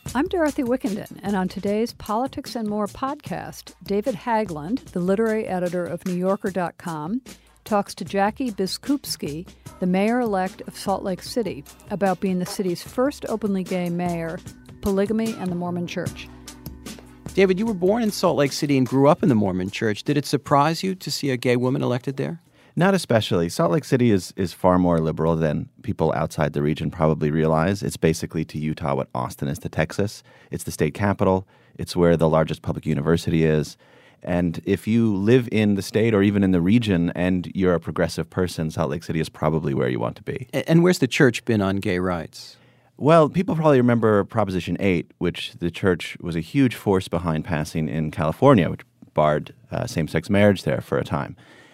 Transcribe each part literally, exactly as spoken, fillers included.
I'm Dorothy Wickenden, and on today's Politics and More podcast, David Haglund, the literary editor of New Yorker dot com, talks to Jackie Biskupski, the mayor-elect of Salt Lake City, about being the city's first openly gay mayor, polygamy, and the Mormon Church. David, you were born in Salt Lake City and grew up in the Mormon Church. Did it surprise you to see a gay woman elected there? Not especially. Salt Lake City is, is far more liberal than people outside the region probably realize. It's basically to Utah what Austin is to Texas. It's the state capital. It's where the largest public university is. And if you live in the state or even in the region and you're a progressive person, Salt Lake City is probably where you want to be. And where's the church been on gay rights? Well, people probably remember Proposition eight, which the church was a huge force behind passing in California, which barred uh, same-sex marriage there for a time.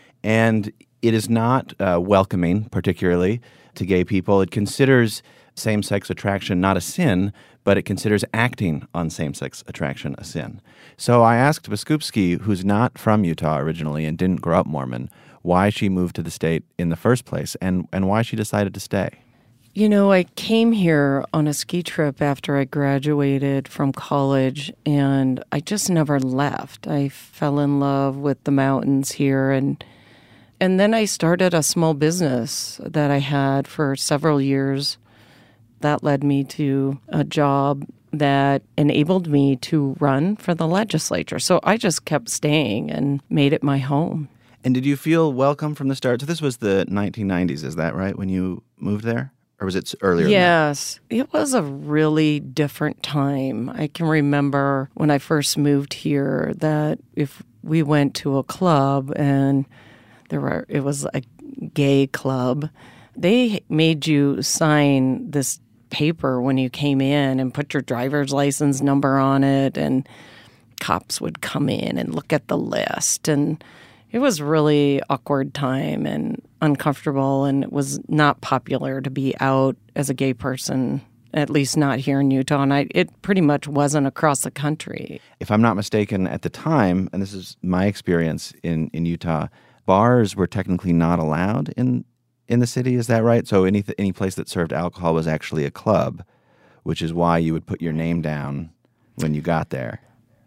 And it is not uh, welcoming, particularly, to gay people. It considers same-sex attraction not a sin, but it considers acting on same-sex attraction a sin. So I asked Biskupski, who's not from Utah originally and didn't grow up Mormon, why she moved to the state in the first place and, and why she decided to stay. You know, I came here on a ski trip after I graduated from college, and I just never left. I fell in love with the mountains here, and and then I started a small business that I had for several years. That led me to a job that enabled me to run for the legislature. So I just kept staying and made it my home. And did you feel welcome from the start? So this was the nineteen nineties, is that right, when you moved there? Or was it earlier? Yes. It was a really different time. I can remember when I first moved here that if we went to a club and there were, it was a gay club, they made you sign this paper when you came in and put your driver's license number on it, and cops would come in and look at the list. And it was really awkward time and uncomfortable, and it was not popular to be out as a gay person, at least not here in Utah. And I, it pretty much wasn't across the country. If I'm not mistaken, at the time, and this is my experience in, in Utah, bars were technically not allowed in in the city. Is that right? So any any place that served alcohol was actually a club, which is why you would put your name down when you got there.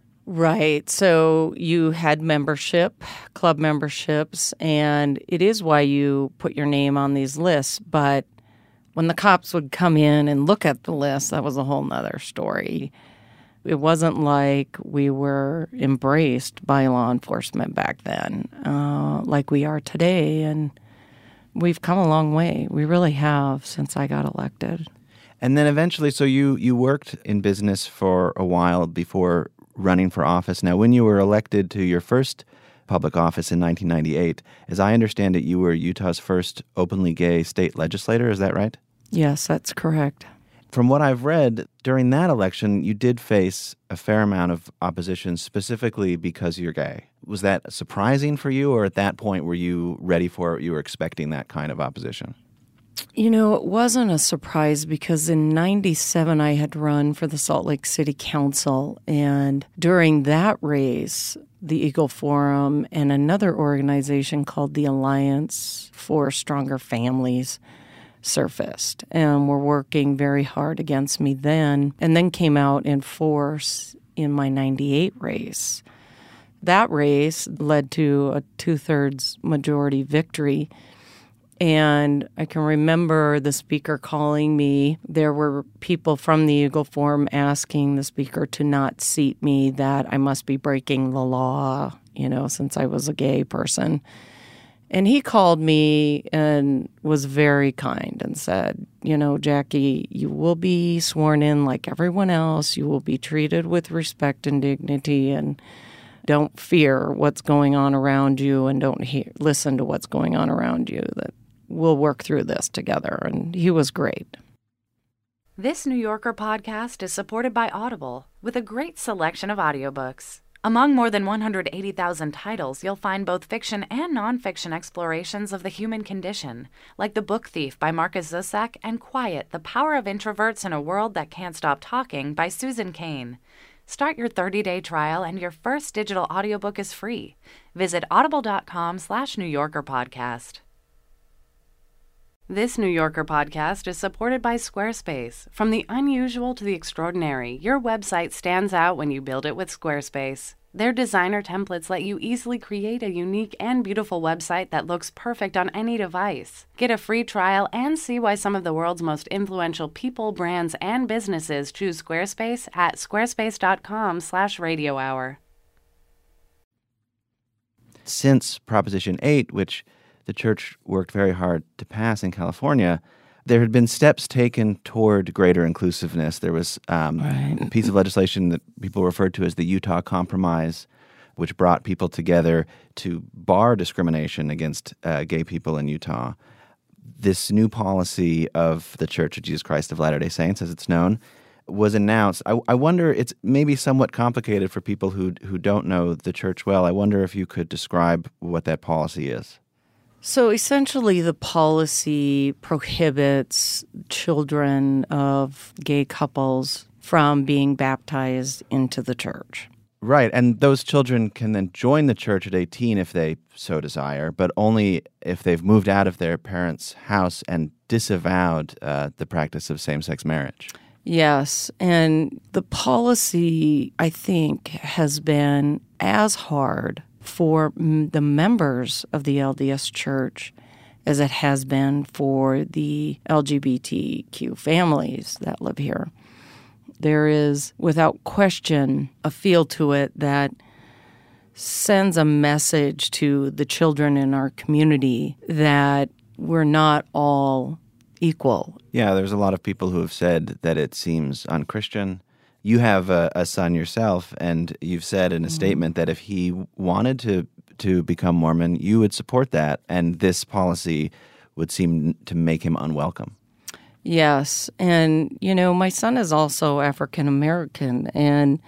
Right. So you had membership, club memberships, and it is why you put your name on these lists. But when the cops would come in and look at the list, that was a whole nother story. It wasn't like we were embraced by law enforcement back then, uh, like we are today. And we've come a long way. We really have since I got elected. And then eventually, so you, you worked in business for a while before running for office. Now, when you were elected to your first public office in nineteen ninety-eight, as I understand it, you were Utah's first openly gay state legislator. Is that right? Yes, that's correct. From what I've read, during that election, you did face a fair amount of opposition specifically because you're gay. Was that surprising for you, or at that point were you ready for it? You were expecting that kind of opposition? You know, it wasn't a surprise because in ninety-seven I had run for the Salt Lake City Council, and during that race, the Eagle Forum and another organization called the Alliance for Stronger Families surfaced and were working very hard against me then, and then came out in force in my ninety-eight race. That race led to a two-thirds majority victory. And I can remember the speaker calling me. There were people from the Eagle Forum asking the speaker to not seat me, that I must be breaking the law, you know, since I was a gay person. And he called me and was very kind and said, you know, Jackie, you will be sworn in like everyone else. You will be treated with respect and dignity, and don't fear what's going on around you, and don't hear, listen to what's going on around you, that we'll work through this together. And he was great. This New Yorker podcast is supported by Audible, with a great selection of audiobooks. Among more than one hundred eighty thousand titles, you'll find both fiction and nonfiction explorations of the human condition, like The Book Thief by Marcus Zusak and Quiet, The Power of Introverts in a World That Can't Stop Talking by Susan Cain. Start your thirty-day trial and your first digital audiobook is free. Visit audible.com slash New Yorker podcast. This New Yorker podcast is supported by Squarespace. From the unusual to the extraordinary, your website stands out when you build it with Squarespace. Their designer templates let you easily create a unique and beautiful website that looks perfect on any device. Get a free trial and see why some of the world's most influential people, brands, and businesses choose Squarespace at squarespace.com slash radio hour. Since Proposition eight, which the church worked very hard to pass in California, there had been steps taken toward greater inclusiveness. There was um, right. a piece of legislation that people referred to as the Utah Compromise, which brought people together to bar discrimination against uh, gay people in Utah. This new policy of the Church of Jesus Christ of Latter-day Saints, as it's known, was announced. I, I wonder, it's maybe somewhat complicated for people who who don't know the church well. I wonder if you could describe what that policy is. So essentially, the policy prohibits children of gay couples from being baptized into the church. Right, and those children can then join the church at eighteen if they so desire, but only if they've moved out of their parents' house and disavowed uh, the practice of same-sex marriage. Yes, and the policy, I think, has been as hard for the members of the L D S Church as it has been for the L G B T Q families that live here. There is, without question, a feel to it that sends a message to the children in our community that we're not all equal. Yeah, there's a lot of people who have said that it seems unchristian. You have a, a son yourself, and you've said in a mm-hmm. statement that if he wanted to to become Mormon, you would support that, and this policy would seem to make him unwelcome. Yes, and, you know, my son is also African American, and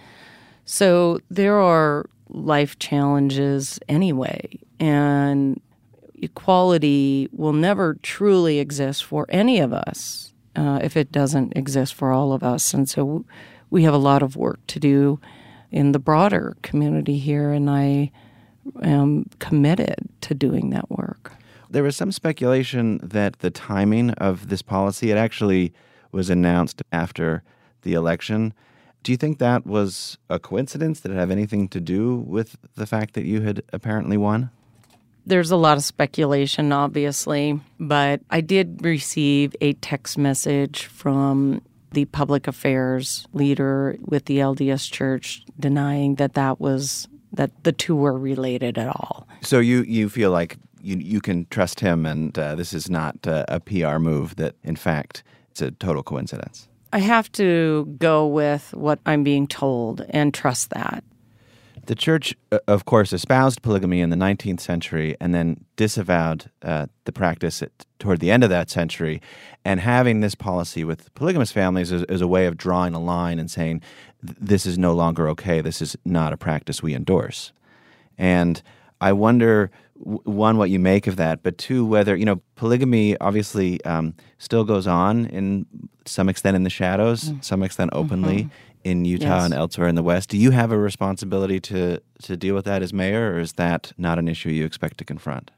so there are life challenges anyway, and equality will never truly exist for any of us uh, if it doesn't exist for all of us, and so we have a lot of work to do in the broader community here, and I am committed to doing that work. There was some speculation that the timing of this policy, it actually was announced after the election. Do you think that was a coincidence? Did it have anything to do with the fact that you had apparently won? There's a lot of speculation, obviously, but I did receive a text message from the public affairs leader with the L D S Church denying that that was that the two were related at all. So you, you feel like you you can trust him, and uh, this is not uh, a P R move, that in fact it's a total coincidence. I have to go with what I'm being told and trust that. The church, of course, espoused polygamy in the nineteenth century and then disavowed uh, the practice at, toward the end of that century. And having this policy with polygamous families is, is a way of drawing a line and saying, this is no longer okay, this is not a practice we endorse. And I wonder, one, what you make of that, but two, whether, you know, polygamy obviously um, still goes on in some extent in the shadows, mm-hmm. some extent openly. Mm-hmm. in Utah yes. and elsewhere in the West. Do you have a responsibility to, to deal with that as mayor, or is that not an issue you expect to confront?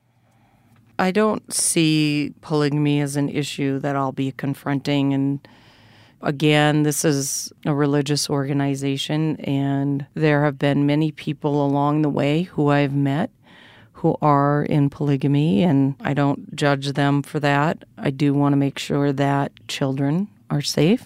I don't see polygamy as an issue that I'll be confronting. And again, this is a religious organization, and there have been many people along the way who I've met who are in polygamy, and I don't judge them for that. I do want to make sure that children are safe,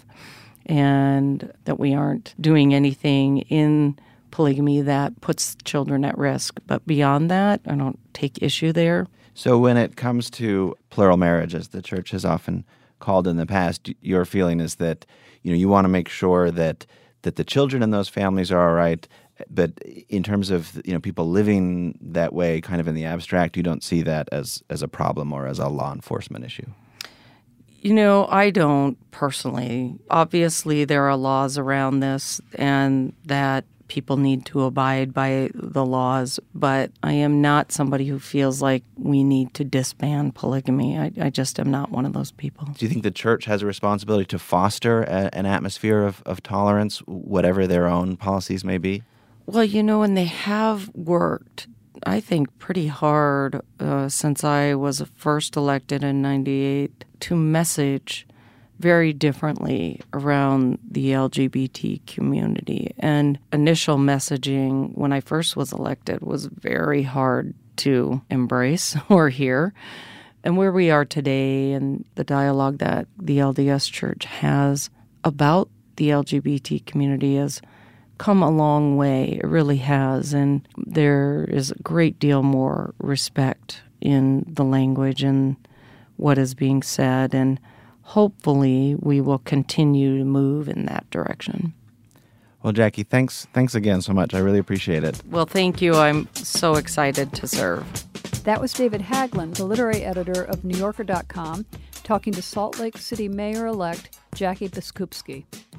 and that we aren't doing anything in polygamy that puts children at risk. But beyond that, I don't take issue there. So when it comes to plural marriage, as the church has often called in the past, your feeling is that, you know, you want to make sure that that the children in those families are all right, but in terms of, you know, people living that way kind of in the abstract, you don't see that as, as a problem or as a law enforcement issue. You know, I don't personally. Obviously, there are laws around this and that people need to abide by the laws, but I am not somebody who feels like we need to disband polygamy. I, I just am not one of those people. Do you think the church has a responsibility to foster a, an atmosphere of, of tolerance, whatever their own policies may be? Well, you know, and they have worked I think, pretty hard uh, since I was first elected in ninety-eight to message very differently around the L G B T community. And initial messaging when I first was elected was very hard to embrace or hear. And where we are today and the dialogue that the L D S Church has about the L G B T community has come a long way. It really has. And there is a great deal more respect in the language and what is being said. And hopefully we will continue to move in that direction. Well, Jackie, thanks thanks again so much. I really appreciate it. Well, thank you. I'm so excited to serve. That was David Haglund, the literary editor of New Yorker dot com, talking to Salt Lake City Mayor-elect Jackie Biskupski.